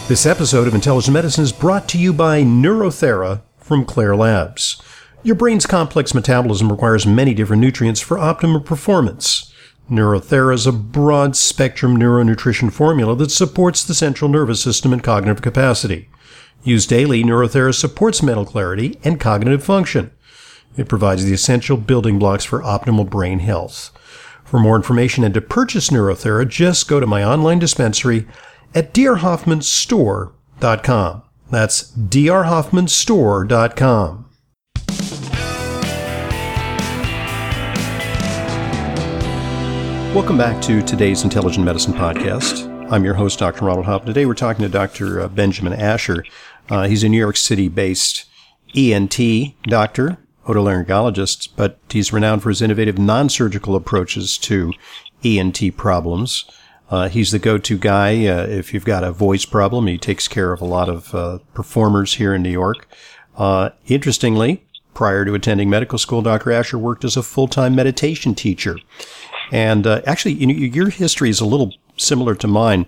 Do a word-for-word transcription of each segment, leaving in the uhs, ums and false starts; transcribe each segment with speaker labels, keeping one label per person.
Speaker 1: This episode of Intelligent Medicine is brought to you by Neurothera from Claire Labs. Your brain's complex metabolism requires many different nutrients for optimum performance. Neurothera is a broad-spectrum neuronutrition formula that supports the central nervous system and cognitive capacity. Used daily, Neurothera supports mental clarity and cognitive function. It provides the essential building blocks for optimal brain health. For more information and to purchase Neurothera, just go to my online dispensary at d r hoffman store dot com. That's d r hoffman store dot com. Welcome back to today's Intelligent Medicine podcast. I'm your host, Doctor Ronald Hoffman. Today we're talking to Doctor Benjamin Asher. Uh, he's a New York City-based E N T doctor, otolaryngologist, but he's renowned for his innovative non-surgical approaches to E N T problems. Uh, he's the go-to guy uh, if you've got a voice problem. He takes care of a lot of uh, performers here in New York. Uh, interestingly, prior to attending medical school, Doctor Asher worked as a full-time meditation teacher. And uh, actually, you know, your history is a little similar to mine.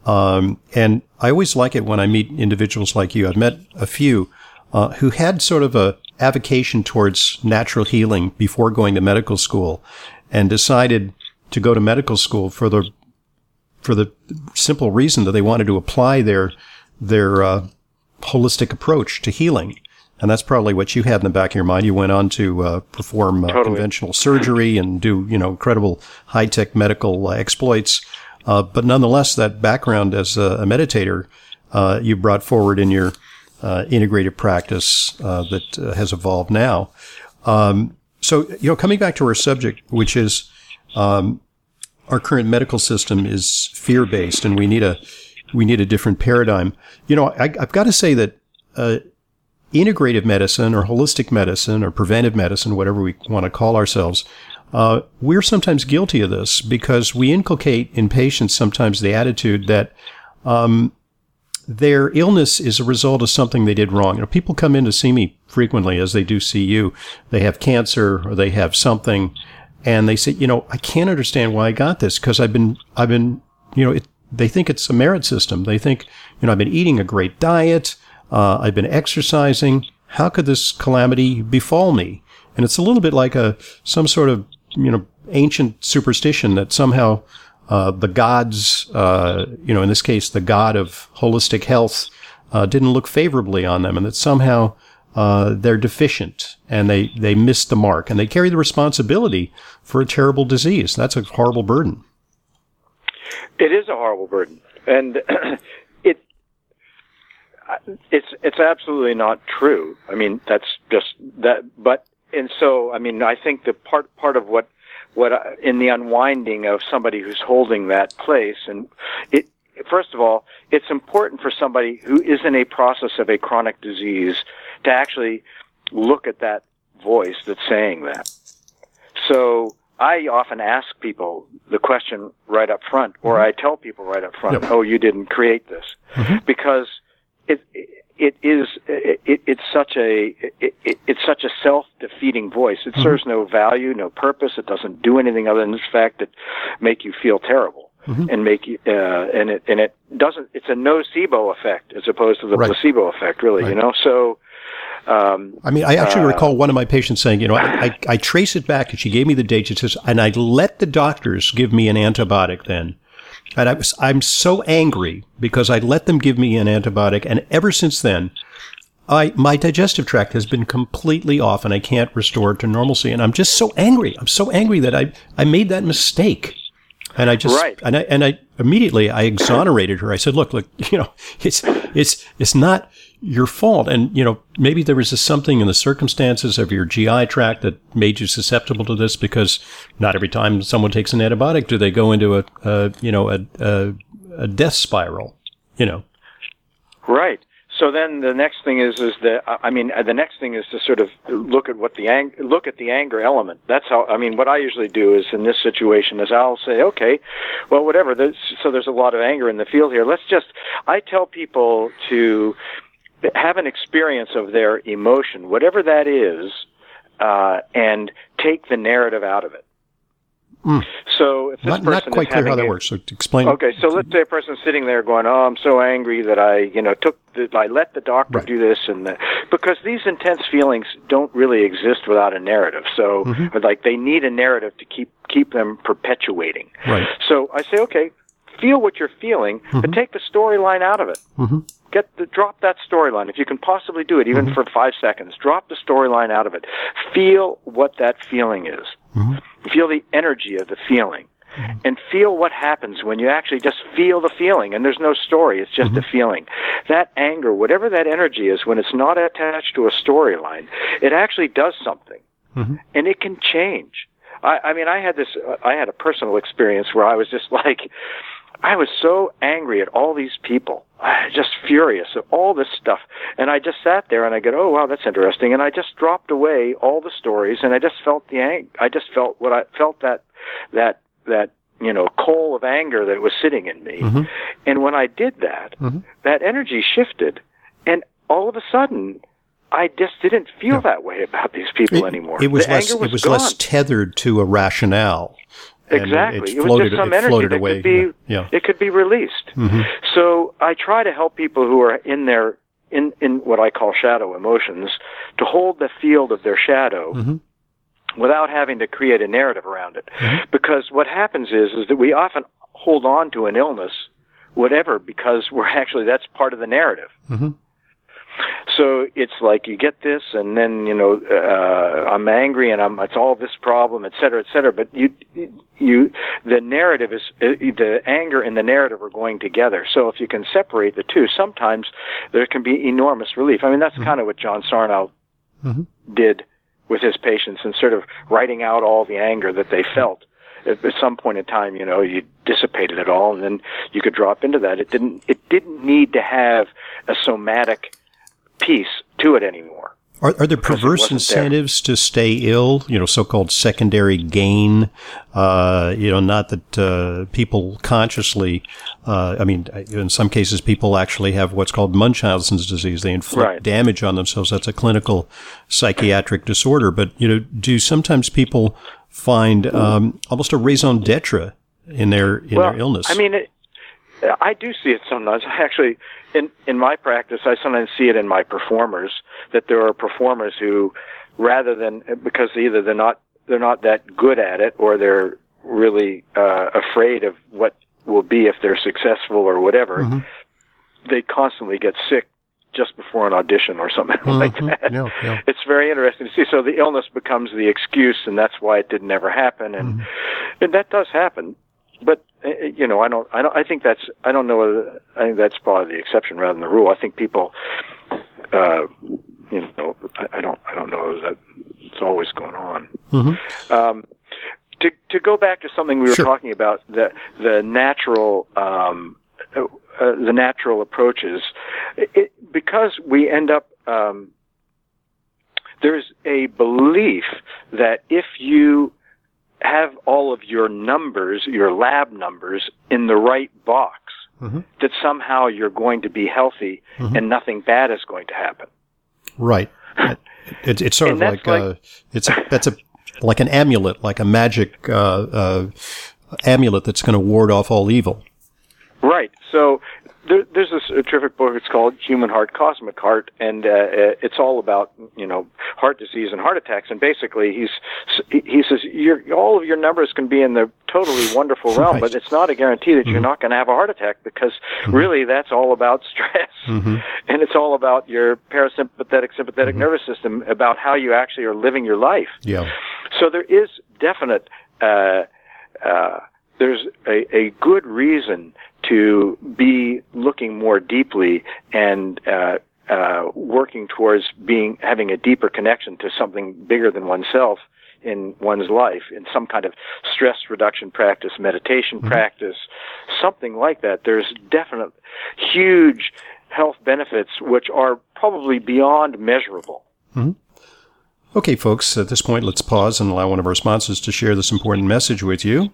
Speaker 1: Um, and I always like it when I meet individuals like you. I've met a few uh, who had sort of a avocation towards natural healing before going to medical school and decided to go to medical school for the for the simple reason that they wanted to apply their their uh, holistic approach to healing. And that's probably what you had in the back of your mind. You went on to uh, perform uh, totally. conventional surgery and do, you know, incredible high-tech medical uh, exploits. Uh, but nonetheless, that background as a, a meditator, uh, you brought forward in your uh, integrative practice uh, that uh, has evolved now. Um, so, you know, coming back to our subject, which is um, our current medical system is fear-based, and we need a we need a different paradigm. You know, I, I've got to say that uh, integrative medicine or holistic medicine or preventive medicine, whatever we want to call ourselves, uh, we're sometimes guilty of this because we inculcate in patients sometimes the attitude that um, their illness is a result of something they did wrong. You know, people come in to see me frequently, as they do see you. They have cancer or they have something, and they say, you know, I can't understand why I got this because I've been, I've been, you know, it, they think it's a merit system. They think, you know, I've been eating a great diet. Uh, I've been exercising. How could this calamity befall me? And it's a little bit like a some sort of, you know, ancient superstition that somehow uh, the gods, uh, you know, in this case, the god of holistic health, uh, didn't look favorably on them, and that somehow uh, they're deficient and they, they missed the mark, and they carry the responsibility for a terrible disease. That's a horrible burden.
Speaker 2: It is a horrible burden, and it it's it's absolutely not true. I mean, that's just that. But and so, I mean, I think the part part of what what I, in the unwinding of somebody who's holding that place, and it first of all, it's important for somebody who is in a process of a chronic disease to actually look at that voice that's saying that. So I often ask people the question right up front, or I tell people right up front, yep. "Oh, you didn't create this," mm-hmm. because it it is it, it's such a it, it, it's such a self-defeating voice. It mm-hmm. serves no value, no purpose. It doesn't do anything other than the fact that make you feel terrible mm-hmm. and make you uh, and it and it doesn't. It's a nocebo effect as opposed to the right. placebo effect, really. Right. You know, so. Um,
Speaker 1: I mean, I actually uh, recall one of my patients saying, you know, I, I, I trace it back, and she gave me the date. She says, and I let the doctors give me an antibiotic then. And I was, I'm so angry because I let them give me an antibiotic. And ever since then, I, my digestive tract has been completely off and I can't restore it to normalcy. And I'm just so angry. I'm so angry that I, I made that mistake. And I just,
Speaker 2: right.
Speaker 1: and I, and I immediately, I exonerated her. I said, look, look, you know, it's, it's, it's not your fault. And, you know, maybe there was a something in the circumstances of your G I tract that made you susceptible to this, because not every time someone takes an antibiotic do they go into a, a you know, a, a, a death spiral, you know.
Speaker 2: Right. So then the next thing is, is that, I mean, the next thing is to sort of look at what the ang- look at the anger element. That's how, I mean, what I usually do is in this situation is I'll say, okay, well, whatever. There's, so there's a lot of anger in the field here. Let's just, I tell people to have an experience of their emotion, whatever that is, uh, and take the narrative out of it. Mm. So if this
Speaker 1: not,
Speaker 2: person
Speaker 1: not quite
Speaker 2: is
Speaker 1: clear how that
Speaker 2: a,
Speaker 1: works. So explain.
Speaker 2: Okay, so let's say a person's sitting there going, "Oh, I'm so angry that I, you know, took the, I let the doctor
Speaker 1: right.
Speaker 2: do this," and the, because these intense feelings don't really exist without a narrative. So, mm-hmm. like, they need a narrative to keep keep them perpetuating.
Speaker 1: Right.
Speaker 2: So I say, okay, feel what you're feeling, mm-hmm. but take the storyline out of it. Mm-hmm. Get the drop that storyline if you can possibly do it, even mm-hmm. for five seconds. Drop the storyline out of it. Feel what that feeling is. Mm-hmm. Feel the energy of the feeling. Mm-hmm. And feel what happens when you actually just feel the feeling, and there's no story, it's just mm-hmm. a feeling. That anger, whatever that energy is, when it's not attached to a storyline, it actually does something, mm-hmm. and it can change. I, I mean, I had this, uh, I had a personal experience where I was just like, I was so angry at all these people, just furious at all this stuff, and I just sat there and I go, oh wow, that's interesting, and I just dropped away all the stories, and I just felt the ang- I just felt what I felt that that that you know coal of anger that was sitting in me, mm-hmm. and when I did that, mm-hmm. that energy shifted, and all of a sudden, I just didn't feel yeah. that way about these people
Speaker 1: it,
Speaker 2: anymore.
Speaker 1: It was
Speaker 2: the
Speaker 1: less.
Speaker 2: anger was
Speaker 1: it was
Speaker 2: gone.
Speaker 1: less tethered to a rationale.
Speaker 2: Exactly.
Speaker 1: It,
Speaker 2: it
Speaker 1: floated,
Speaker 2: was just some
Speaker 1: it
Speaker 2: energy that
Speaker 1: away.
Speaker 2: could be,
Speaker 1: yeah. Yeah.
Speaker 2: it could be released.
Speaker 1: Mm-hmm.
Speaker 2: So I try to help people who are in their, in, in what I call shadow emotions, to hold the field of their shadow mm-hmm. without having to create a narrative around it. Mm-hmm. Because what happens is, is that we often hold on to an illness, whatever, because we're actually, that's part of the narrative. Mm-hmm. So it's like you get this, and then you know uh, I'm angry, and I'm it's all this problem, et cetera, et cetera. But you, you, the narrative is uh, the anger and the narrative are going together. So if you can separate the two, sometimes there can be enormous relief. I mean, that's mm-hmm. kind of what John Sarnow mm-hmm. did with his patients, and sort of writing out all the anger that they felt. At some point in time, you know, you dissipated it all, and then you could drop into that. It didn't. It didn't need to have a somatic piece to it anymore.
Speaker 1: Are, are there perverse incentives there. to stay ill? You know, so-called secondary gain. Uh, you know, not that uh, people consciously. Uh, I mean, in some cases, people actually have what's called Munchausen's disease. They inflict
Speaker 2: right.
Speaker 1: damage on themselves. That's a clinical psychiatric disorder. But you know, do sometimes people find um, almost a raison d'être in their in
Speaker 2: well,
Speaker 1: their illness?
Speaker 2: I mean, it, I do see it sometimes. I actually. In in my practice, I sometimes see it in my performers, that there are performers who, rather than, because either they're not they're not that good at it, or they're really uh, afraid of what will be if they're successful or whatever, mm-hmm. they constantly get sick just before an audition or something mm-hmm. like that.
Speaker 1: Yeah, yeah.
Speaker 2: It's very interesting to see. So the illness becomes the excuse, and that's why it didn't ever happen, and mm-hmm. and that does happen. But you know, I don't. I don't. I think that's. I don't know. Whether, I think that's probably the exception rather than the rule. I think people, uh, you know, I, I don't. I don't know that it's always going on. Mm-hmm. Um, to to go back to something we were
Speaker 1: sure.
Speaker 2: talking about, the the natural um, uh, uh, the natural approaches, it, because we end up. Um, there's a belief that if you have all of your numbers, your lab numbers, in the right box, mm-hmm. that somehow you're going to be healthy mm-hmm. and nothing bad is going to happen.
Speaker 1: Right. It, it's sort
Speaker 2: and
Speaker 1: of like,
Speaker 2: like
Speaker 1: uh, it's a, that's a like an amulet, like a magic uh, uh, amulet that's going to ward off all evil.
Speaker 2: Right. So there, there's this a terrific book. It's called Human Heart, Cosmic Heart, and uh, it's all about you know heart disease and heart attacks. And basically, he's he says your all of your numbers can be in the totally wonderful realm, right. but it's not a guarantee that mm-hmm. you're not going to have a heart attack, because mm-hmm. really that's all about stress, mm-hmm. and it's all about your parasympathetic, sympathetic mm-hmm. nervous system, about how you actually are living your life.
Speaker 1: Yeah.
Speaker 2: So there is definite. Uh, uh, there's a, a good reason to be looking more deeply and uh, uh, working towards being having a deeper connection to something bigger than oneself in one's life, in some kind of stress reduction practice, meditation mm-hmm. practice, something like that. There's definite huge health benefits which are probably beyond measurable.
Speaker 1: Mm-hmm. Okay, folks, at this point, let's pause and allow one of our sponsors to share this important message with you.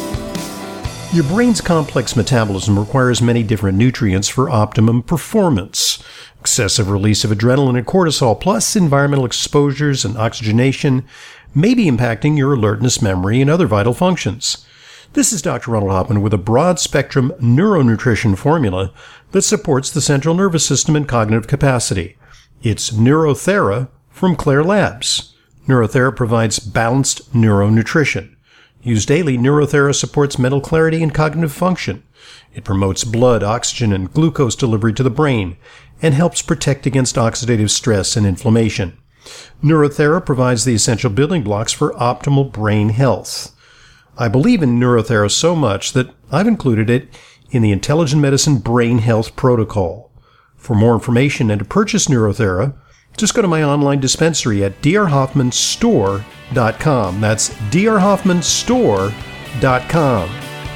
Speaker 1: Your brain's complex metabolism requires many different nutrients for optimum performance. Excessive release of adrenaline and cortisol, plus environmental exposures and oxygenation, may be impacting your alertness, memory, and other vital functions. This is Doctor Ronald Hoffman with a broad-spectrum neuronutrition formula that supports the central nervous system and cognitive capacity. It's Neurothera from Claire Labs. Neurothera provides balanced neuronutrition. Used daily, Neurothera supports mental clarity and cognitive function. It promotes blood, oxygen, and glucose delivery to the brain and helps protect against oxidative stress and inflammation. Neurothera provides the essential building blocks for optimal brain health. I believe in Neurothera so much that I've included it in the Intelligent Medicine Brain Health Protocol. For more information and to purchase Neurothera, just go to my online dispensary at d r hoffman store dot com. That's d r hoffman store dot com.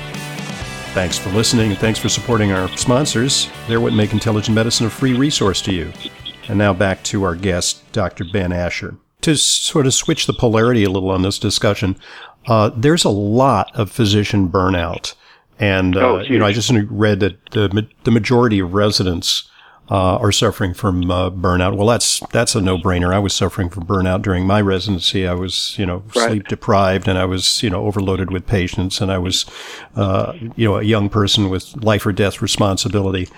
Speaker 1: Thanks for listening, and thanks for supporting our sponsors. They're what make Intelligent Medicine a free resource to you. And now back to our guest, Doctor Ben Asher. To sort of switch the polarity a little on this discussion, uh, there's a lot of physician burnout. And, uh,
Speaker 2: oh,
Speaker 1: you know, I just read that the, the majority of residents uh, are suffering from uh, burnout. Well, that's that's a no-brainer. I was suffering from burnout during my residency. I was, you know,
Speaker 2: right.
Speaker 1: sleep deprived, and I was, you know, overloaded with patients, and I was, uh, you know, a young person with life or death responsibility,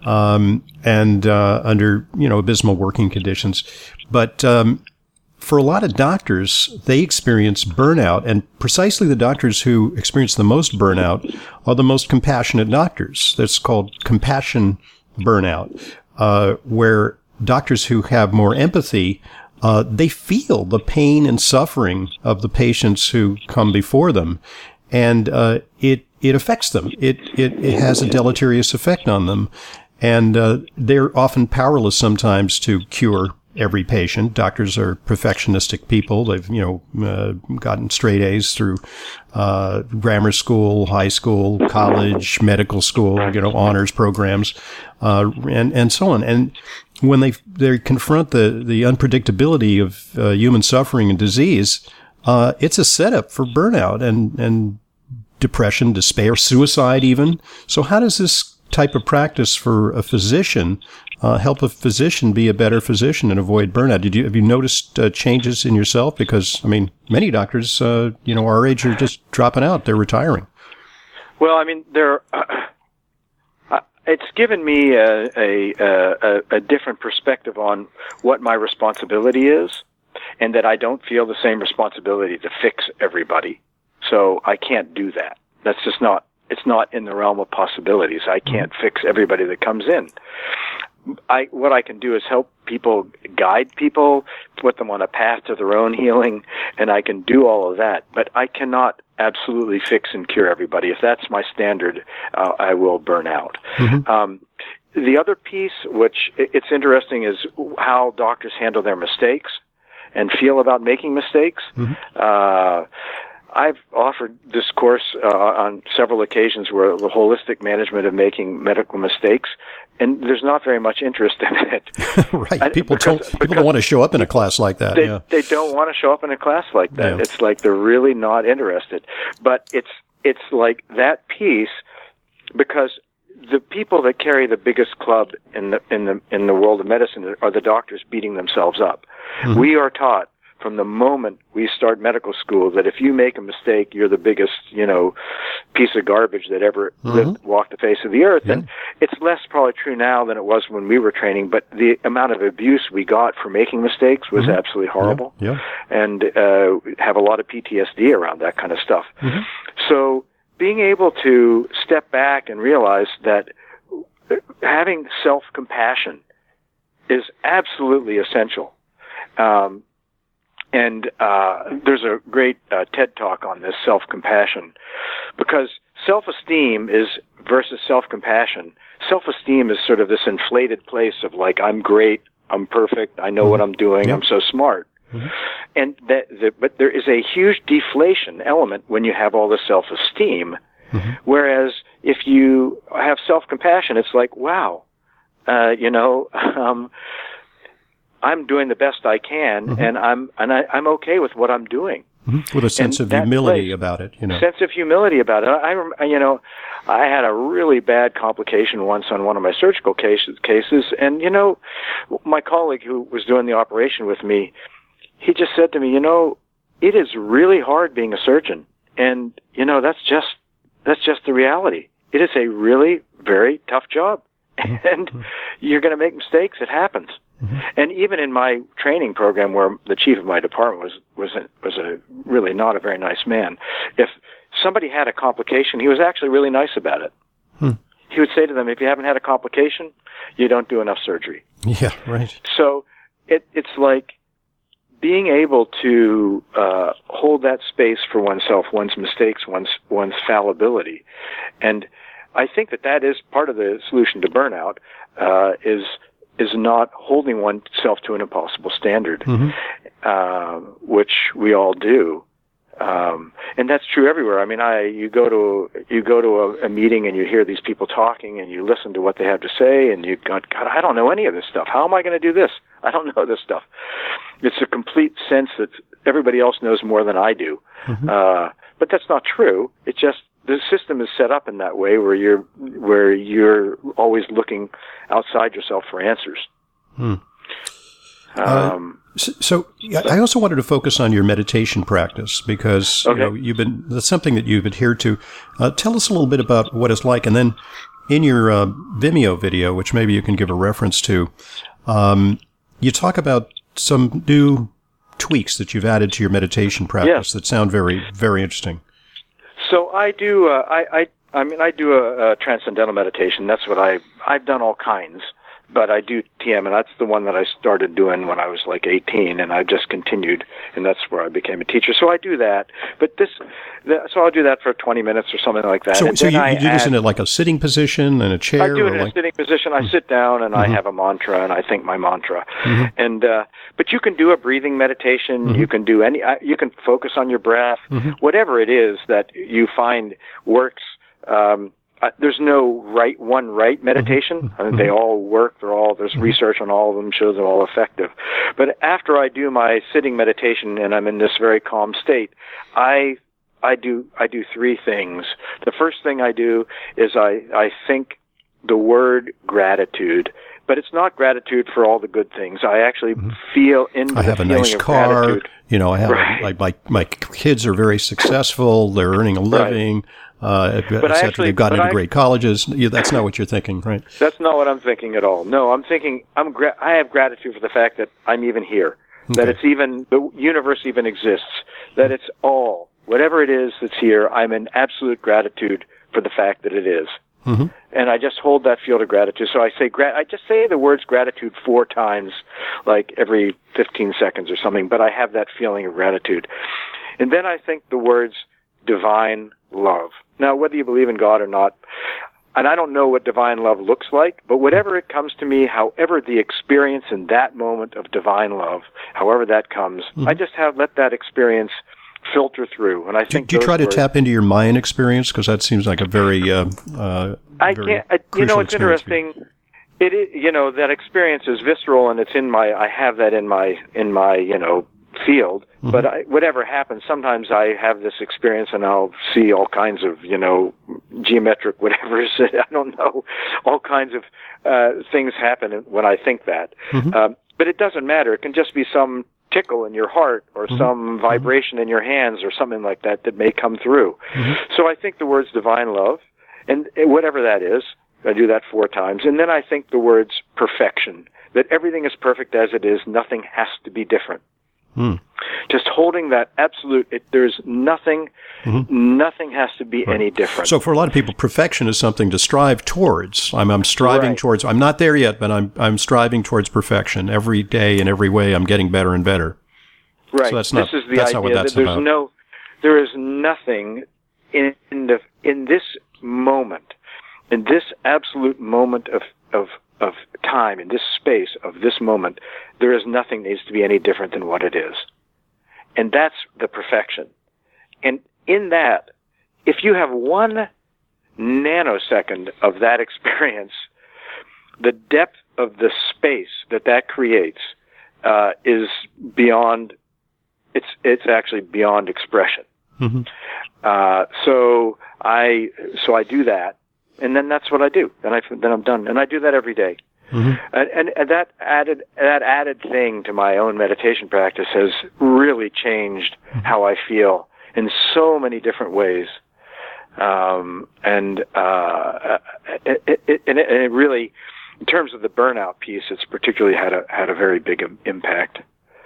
Speaker 1: um, and uh, under, you know, abysmal working conditions. But um, for a lot of doctors, they experience burnout, and precisely the doctors who experience the most burnout are the most compassionate doctors. That's called compassion burnout, uh, where doctors who have more empathy, uh, they feel the pain and suffering of the patients who come before them, and uh, it it affects them. It, it it has a deleterious effect on them, and uh, they're often powerless sometimes to cure every patient. Doctors are perfectionistic people. They've, you know, uh, gotten straight A's through uh, grammar school, high school, college, medical school, you know, honors programs, uh, and and so on. And when they they confront the the unpredictability of uh, human suffering and disease, uh, it's a setup for burnout and and depression, despair, suicide, even. So how does this type of practice for a physician Uh, help a physician be a better physician and avoid burnout? Did you have you noticed uh, changes in yourself? Because I mean, many doctors, uh, you know, our age are just dropping out; they're retiring.
Speaker 2: Well, I mean, there. Uh, uh, it's given me a, a, a, a different perspective on what my responsibility is, and that I don't feel the same responsibility to fix everybody. So I can't do that. That's just not. It's not in the realm of possibilities. I can't fix everybody that comes in. I, what I can do is help people, guide people, put them on a path to their own healing, and I can do all of that. But I cannot absolutely fix and cure everybody. If that's my standard, uh, I will burn out. Mm-hmm. Um, the other piece, which it's interesting, is how doctors handle their mistakes and feel about making mistakes. Mm-hmm. Uh, I've offered this course uh, on several occasions where the holistic management of making medical mistakes, and there's not very much interest in it.
Speaker 1: Right. People because, don't people don't want to show up in a class like that.
Speaker 2: They,
Speaker 1: yeah.
Speaker 2: they don't want to show up in a class like that. Yeah. It's like they're really not interested. But it's it's like that piece, because the people that carry the biggest club in the in the in the world of medicine are the doctors beating themselves up. Mm-hmm. We are taught from the moment we start medical school that if you make a mistake, you're the biggest, you know, piece of garbage that ever mm-hmm. lived, walked the face of the earth. Yeah. And it's less probably true now than it was when we were training, but the amount of abuse we got for making mistakes was mm-hmm. absolutely horrible. Yeah. Yeah. And uh, have a lot of P T S D around that kind of stuff. Mm-hmm. So being able to step back and realize that having self-compassion is absolutely essential. Um, And uh, there's a great uh, TED Talk on this, self-compassion, because self-esteem is versus self-compassion. Self-esteem is sort of this inflated place of like, I'm great, I'm perfect, I know mm-hmm. what I'm doing, yep. I'm so smart. Mm-hmm. And that, the, but there is a huge deflation element when you have all the self-esteem. Mm-hmm. Whereas if you have self-compassion, it's like, wow, uh, you know, um, I'm doing the best I can, mm-hmm. and I'm and I, I'm okay with what I'm doing.
Speaker 1: Mm-hmm. With a sense and of humility place, about it, you know.
Speaker 2: Sense of humility about it. I, I, you know, I had a really bad complication once on one of my surgical cases, cases, and you know, my colleague who was doing the operation with me, he just said to me, you know, it is really hard being a surgeon. And, you know, that's just, that's just the reality. It is a really very tough job. Mm-hmm. And you're going to make mistakes. It happens. Mm-hmm. And even in my training program, where the chief of my department was, was a, was a really not a very nice man, if somebody had a complication, he was actually really nice about it. Hmm. He would say to them, if you haven't had a complication, you don't do enough surgery.
Speaker 1: Yeah, right.
Speaker 2: So it, it's like being able to uh, hold that space for oneself, one's mistakes, one's one's fallibility. And I think that that is part of the solution to burnout, uh, is is not holding oneself to an impossible standard, mm-hmm. uh, which we all do. Um, and that's true everywhere. I mean, I, you go to, you go to a, a meeting and you hear these people talking and you listen to what they have to say and you go, God, I don't know any of this stuff. How am I going to do this? I don't know this stuff. It's a complete sense that everybody else knows more than I do. Mm-hmm. Uh, but that's not true. It's just, the system is set up in that way where you're, where you're always looking outside yourself for answers. Hmm. Um,
Speaker 1: uh, so, so I also wanted to focus on your meditation practice because okay. you know, you've been, that's something that you've adhered to. Uh, tell us a little bit about what it's like. And then in your uh, Vimeo video, which maybe you can give a reference to, um, you talk about some new tweaks that you've added to your meditation practice yeah. that sound very, very interesting.
Speaker 2: So I do, uh, I, I, I mean, I do a, a transcendental meditation. That's what I, I've done all kinds. But I do T M, and that's the one that I started doing when I was like eighteen, and I just continued, and that's where I became a teacher. So I do that. But this, the, so I'll do that for twenty minutes or something like that.
Speaker 1: So,
Speaker 2: and
Speaker 1: so
Speaker 2: then
Speaker 1: you,
Speaker 2: I
Speaker 1: you do
Speaker 2: add,
Speaker 1: this in a, like a sitting position, in a chair?
Speaker 2: I do it in
Speaker 1: like...
Speaker 2: a sitting position. I mm-hmm. sit down, and mm-hmm. I have a mantra, and I think my mantra. Mm-hmm. And uh, but you can do a breathing meditation. Mm-hmm. You can do any. Uh, you can focus on your breath. Mm-hmm. Whatever it is that you find works. Um, Uh, there's no right one right meditation. I mean, they all work. They're all there's research on all of them shows they're all effective. But after I do my sitting meditation and I'm in this very calm state, I I do I do three things. The first thing I do is I I think the word gratitude. But it's not gratitude for all the good things. I actually mm-hmm. feel into
Speaker 1: I
Speaker 2: the
Speaker 1: have a
Speaker 2: feeling
Speaker 1: nice
Speaker 2: of
Speaker 1: car.
Speaker 2: Gratitude.
Speaker 1: You know, I have
Speaker 2: right.
Speaker 1: like my my kids are very successful. They're earning a living. Right. Uh,
Speaker 2: but actually,
Speaker 1: they've gotten into
Speaker 2: I,
Speaker 1: great colleges. Yeah, that's not what you're thinking, right?
Speaker 2: That's not what I'm thinking at all. No, I'm thinking I'm gra- I have gratitude for the fact that I'm even here, okay. that it's even the universe even exists, that it's all whatever it is that's here. I'm in absolute gratitude for the fact that it is. Mm-hmm. And I just hold that field of gratitude. So I say, gra- I just say the words gratitude four times, like every fifteen seconds or something, but I have that feeling of gratitude. And then I think the words divine love. Now, whether you believe in God or not, and I don't know what divine love looks like, but whatever it comes to me, however the experience in that moment of divine love, however that comes, mm-hmm. I just have let that experience filter through. And I think
Speaker 1: do, do you try
Speaker 2: words,
Speaker 1: to tap into your Mayan experience? Because that seems like a very, uh, uh,
Speaker 2: I
Speaker 1: very
Speaker 2: can't. I, you know, it's interesting. It is, you know, that experience is visceral, and it's in my. I have that in my in my you know field. Mm-hmm. But I, whatever happens, sometimes I have this experience, and I'll see all kinds of you know geometric whatever. I don't know, all kinds of uh, things happen when I think that. Mm-hmm. Um, but it doesn't matter. It can just be some tickle in your heart or mm-hmm. some vibration in your hands or something like that that may come through. Mm-hmm. So I think the words divine love, and whatever that is, I do that four times. And then I think the words perfection, that everything is perfect as it is, nothing has to be different. Mm. Just holding that absolute, it, there's nothing, mm-hmm. nothing has to be right. any different.
Speaker 1: So for a lot of people, perfection is something to strive towards. I'm, I'm striving right. towards, I'm not there yet, but I'm, I'm striving towards perfection. Every day in every way, I'm getting better and better.
Speaker 2: Right.
Speaker 1: So that's not,
Speaker 2: this is the
Speaker 1: that's
Speaker 2: idea
Speaker 1: not what that's
Speaker 2: that there's
Speaker 1: about.
Speaker 2: no, there is nothing in, in the, in this moment, in this absolute moment of, of, of time, in this space of this moment, there is nothing needs to be any different than what it is. And that's the perfection. And in that, if you have one nanosecond of that experience, the depth of the space that that creates uh, is beyond, it's, it's actually beyond expression. Mm-hmm. Uh, so I, so I do that. And then that's what I do. Then I, then I'm done. And I do that every day. Mm-hmm. And, and, and that added that added thing to my own meditation practice has really changed mm-hmm. how I feel in so many different ways. Um, and uh, it, it, it, and it really, in terms of the burnout piece, it's particularly had a had a very big impact.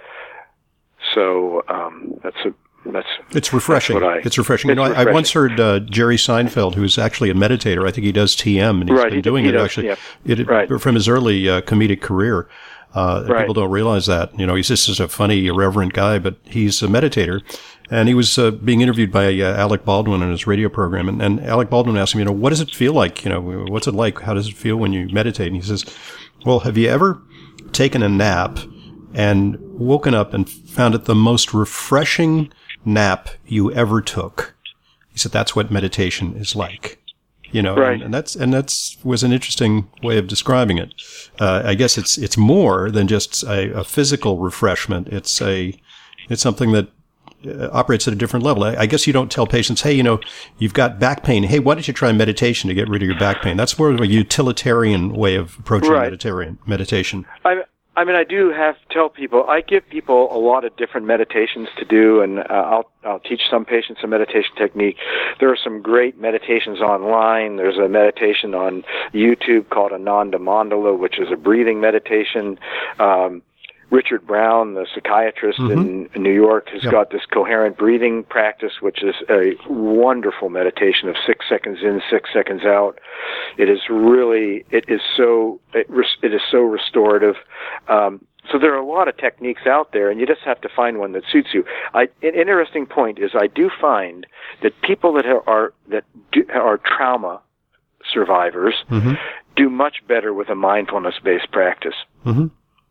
Speaker 2: So um, that's a That's
Speaker 1: it's refreshing.
Speaker 2: That's I,
Speaker 1: it's refreshing.
Speaker 2: It's
Speaker 1: you know,
Speaker 2: refreshing.
Speaker 1: I, I once heard uh, Jerry Seinfeld, who's actually a meditator. I think he does T M, and he's
Speaker 2: right,
Speaker 1: been
Speaker 2: he,
Speaker 1: doing
Speaker 2: he
Speaker 1: it
Speaker 2: does,
Speaker 1: actually
Speaker 2: yeah.
Speaker 1: it,
Speaker 2: right.
Speaker 1: from his early uh, comedic career. Uh,
Speaker 2: right.
Speaker 1: People don't realize that. You know, he's just a funny, irreverent guy, but he's a meditator. And he was uh, being interviewed by uh, Alec Baldwin on his radio program, and, and Alec Baldwin asked him, you know, what does it feel like? You know, what's it like? How does it feel when you meditate? And he says, well, have you ever taken a nap and woken up and found it the most refreshing nap you ever took? He said, that's what meditation is like. You know,
Speaker 2: right.
Speaker 1: and, and that's, and that's was an interesting way of describing it. Uh, I guess it's, it's more than just a, a physical refreshment. It's a, it's something that uh, operates at a different level. I, I guess you don't tell patients, hey, you know, you've got back pain. Hey, why don't you try meditation to get rid of your back pain? That's more of a utilitarian way of approaching
Speaker 2: right.
Speaker 1: meditarian, meditation.
Speaker 2: I, I mean, I do have to tell people, I give people a lot of different meditations to do, and uh, I'll, I'll teach some patients a meditation technique. There are some great meditations online. There's a meditation on YouTube called Ananda Mandala, which is a breathing meditation. Um, Richard Brown, the psychiatrist mm-hmm. in New York, has yep. got this coherent breathing practice, which is a wonderful meditation of six seconds in, six seconds out. It is really, it is so, it, it is so restorative. Um, so there are a lot of techniques out there, and you just have to find one that suits you. I, an interesting point is I do find that people that are, are that do, are trauma survivors mm-hmm. do much better with a mindfulness-based practice. Mm-hmm.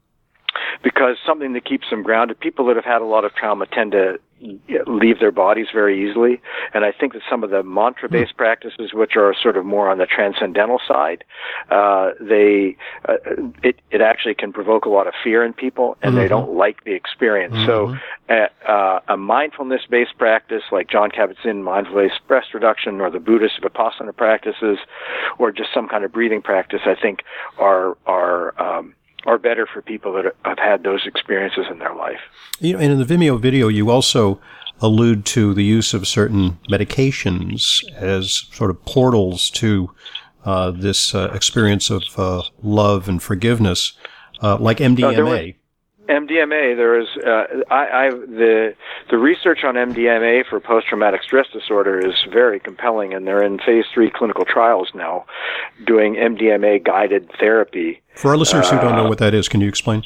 Speaker 2: Because something that keeps them grounded. People that have had a lot of trauma tend to leave their bodies very easily. And I think that some of the mantra-based mm. practices, which are sort of more on the transcendental side, uh, they, uh, it, it actually can provoke a lot of fear in people, and mm-hmm. they don't like the experience. Mm-hmm. So, uh, uh, a mindfulness-based practice like Jon Kabat-Zinn mindfulness stress reduction, or the Buddhist Vipassana practices, or just some kind of breathing practice, I think are, are, um, are better for people that have had those experiences in their life.
Speaker 1: You know, and in the Vimeo video, you also allude to the use of certain medications as sort of portals to uh, this uh, experience of uh, love and forgiveness, uh, like M D M A.
Speaker 2: Uh, was, M D M A, there is uh, I, I the the research on M D M A for post-traumatic stress disorder is very compelling, and they're in phase three clinical trials now, doing M D M A guided therapy.
Speaker 1: For our listeners who don't know what that is, can you explain?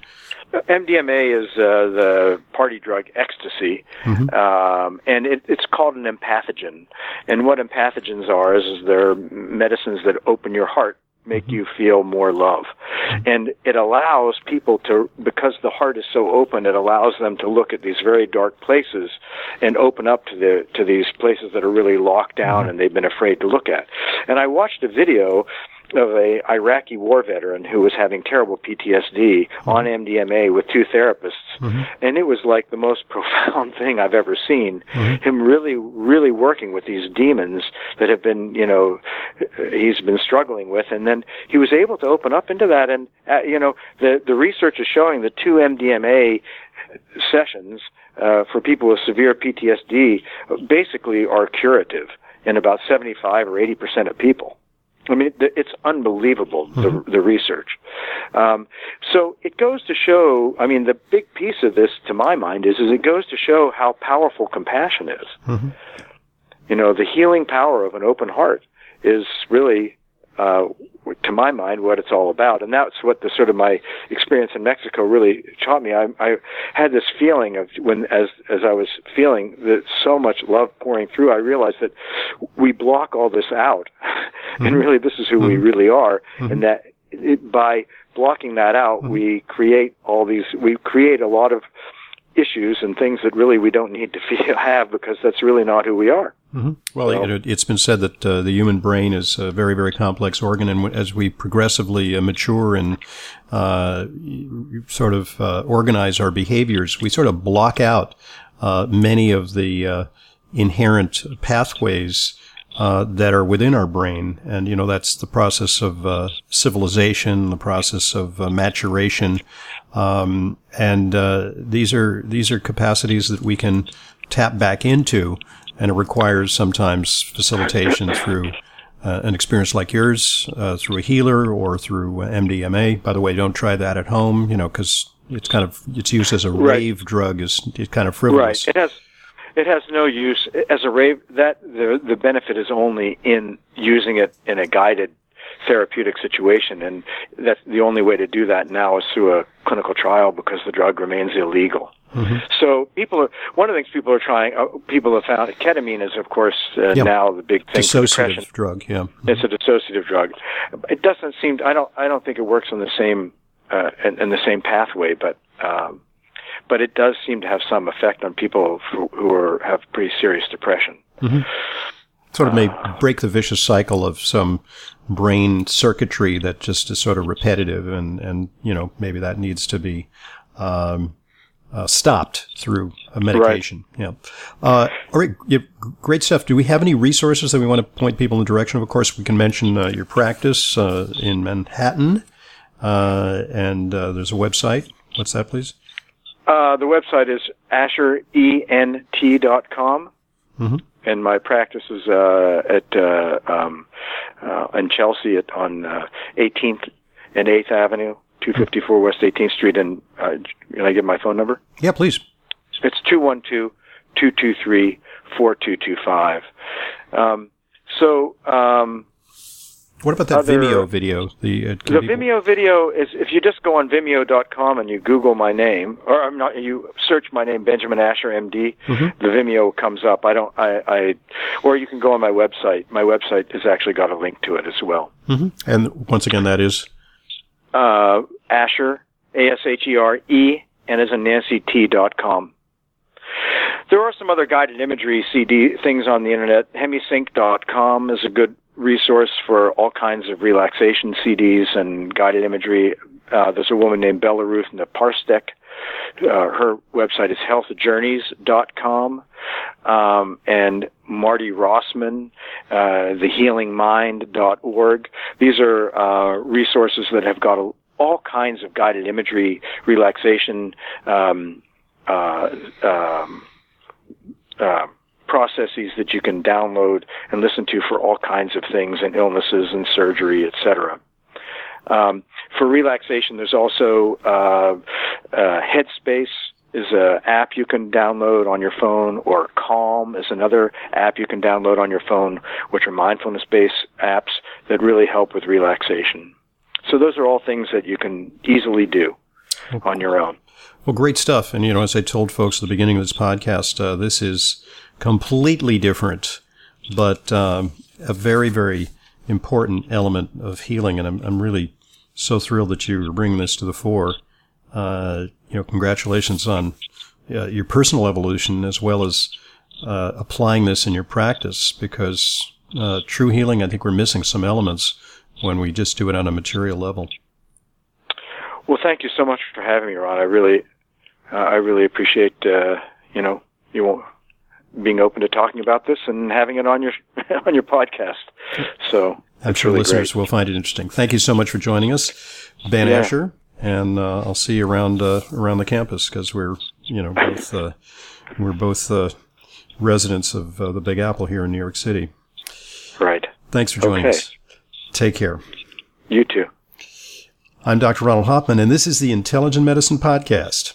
Speaker 2: M D M A is uh, the party drug ecstasy, mm-hmm. um, and it, it's called an empathogen. And what empathogens are is, is they're medicines that open your heart, make you feel more love. And it allows people to, because the heart is so open, it allows them to look at these very dark places and open up to the to these places that are really locked down and they've been afraid to look at. And I watched a video of a Iraqi war veteran who was having terrible P T S D on M D M A with two therapists. Mm-hmm. And it was like the most profound thing I've ever seen. Mm-hmm. Him really, really working with these demons that have been, you know, he's been struggling with. And then he was able to open up into that. And, uh, you know, the, the research is showing that two M D M A sessions uh, for people with severe P T S D basically are curative in about seventy-five or eighty percent of people. I mean, it's unbelievable, the, mm-hmm. the research. Um, so it goes to show, I mean, the big piece of this, to my mind, is, is it goes to show how powerful compassion is. Mm-hmm. You know, the healing power of an open heart is really, uh, to my mind, what it's all about. And that's what the sort of my experience in Mexico really taught me. I, I had this feeling of when, as, as I was feeling that so much love pouring through, I realized that we block all this out. Mm-hmm. And really, this is who mm-hmm. we really are. Mm-hmm. And that it, by blocking that out, mm-hmm. we create all these, we create a lot of issues and things that really we don't need to feel, have, because that's really not who we are.
Speaker 1: Mm-hmm. Well, so, it, it's been said that uh, the human brain is a very, very complex organ, and as we progressively uh, mature and uh, sort of uh, organize our behaviors, we sort of block out uh, many of the uh, inherent pathways uh, that are within our brain. And, you know, that's the process of uh, civilization, the process of uh, maturation. Um, and uh, these are these are capacities that we can tap back into, and it requires sometimes facilitation through uh, an experience like yours, uh, through a healer or through M D M A. By the way, don't try that at home, you know, because it's kind of its use as a
Speaker 2: right.
Speaker 1: rave drug is is kind of frivolous.
Speaker 2: Right. It has it has no use as a rave. That the the benefit is only in using it in a guided therapeutic situation, and that's the only way to do that now is through a clinical trial because the drug remains illegal. Mm-hmm. So people are, one of the things people are trying, uh, people have found, ketamine is of course uh, yep. now the big thing for depression.
Speaker 1: Dissociative drug, yeah. Mm-hmm.
Speaker 2: It's a dissociative drug. It doesn't seem, I don't, I don't think it works in the same, uh, in, in the same pathway, but, um, but it does seem to have some effect on people who, who are, have pretty serious depression.
Speaker 1: Mm-hmm. Sort of may break the vicious cycle of some brain circuitry that just is sort of repetitive, and, and you know, maybe that needs to be um, uh, stopped through a medication. Right. Yeah. Uh, all right. Yeah, great stuff. Do we have any resources that we want to point people in the direction of? Of course, we can mention uh, your practice uh, in Manhattan, uh, and uh, there's a website. What's that, please?
Speaker 2: Uh, the website is asher ent dot com. Mm-hmm. And my practice is uh, at uh, um, uh, in Chelsea at, on uh, eighteenth and eighth Avenue, two fifty-four West eighteenth Street. And uh, can I give my phone number?
Speaker 1: Yeah, please.
Speaker 2: It's two one two, two two three, four two two five. Um, so... Um,
Speaker 1: what about that other, Vimeo video? The, uh,
Speaker 2: the people... Vimeo video is, if you just go on vimeo dot com and you Google my name, or I'm not, you search my name, Benjamin Asher, M D, mm-hmm. the Vimeo comes up. I don't, I, I, or you can go on my website. My website has actually got a link to it as well.
Speaker 1: Mm-hmm. And once again, that is?
Speaker 2: Uh, Asher, A S H E R E, and as in Nancy T dot com. There are some other guided imagery C D things on the internet. Hemisync dot com is a good resource for all kinds of relaxation C Ds and guided imagery. Uh, there's a woman named Bella Ruth Naparstek. Uh, her website is health journeys dot com. Um, and Marty Rossman, uh, the healing mind dot org. These are uh, resources that have got a, all kinds of guided imagery, relaxation, um, uh, um, uh, processes that you can download and listen to for all kinds of things and illnesses and surgery, et cetera. Um, for relaxation, there's also uh, uh, Headspace is an app you can download on your phone, or Calm is another app you can download on your phone, which are mindfulness-based apps that really help with relaxation. So those are all things that you can easily do on your own.
Speaker 1: Well, great stuff. And, you know, as I told folks at the beginning of this podcast, uh, this is completely different, but um, a very, very important element of healing. And I'm, I'm really so thrilled that you're bringing this to the fore. Uh, you know, congratulations on uh, your personal evolution as well as uh, applying this in your practice, because uh, true healing, I think we're missing some elements when we just do it on a material level.
Speaker 2: Well, thank you so much for having me, Ron. I really, uh, I really appreciate, uh, you know, you being open to talking about this and having it on your on your podcast. So
Speaker 1: I'm sure really listeners great. will find it interesting. Thank you so much for joining us, Ben yeah. Asher, and uh, I'll see you around uh, around the campus, because we're you know both uh, we're both uh, residents of uh, the Big Apple here in New York City.
Speaker 2: Right.
Speaker 1: Thanks for joining
Speaker 2: okay.
Speaker 1: us. Take care.
Speaker 2: You too.
Speaker 1: I'm Doctor Ronald Hoffman, and this is the Intelligent Medicine Podcast.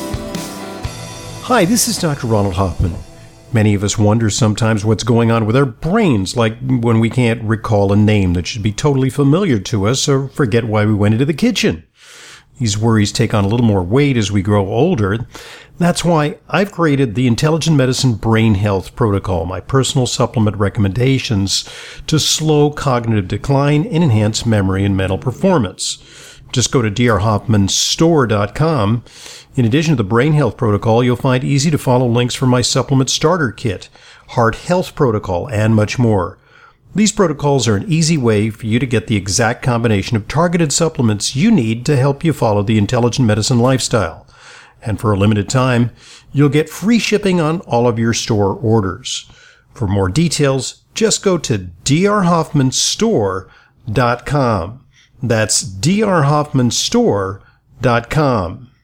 Speaker 1: Hi, this is Doctor Ronald Hoffman. Many of us wonder sometimes what's going on with our brains, like when we can't recall a name that should be totally familiar to us, or forget why we went into the kitchen. These worries take on a little more weight as we grow older. That's why I've created the Intelligent Medicine Brain Health Protocol, my personal supplement recommendations to slow cognitive decline and enhance memory and mental performance. Just go to d r hoffman store dot com. In addition to the Brain Health Protocol, you'll find easy-to-follow links for my Supplement Starter Kit, Heart Health Protocol, and much more. These protocols are an easy way for you to get the exact combination of targeted supplements you need to help you follow the intelligent medicine lifestyle. And for a limited time, you'll get free shipping on all of your store orders. For more details, just go to d r hoffman store dot com. That's d r hoffman store dot com.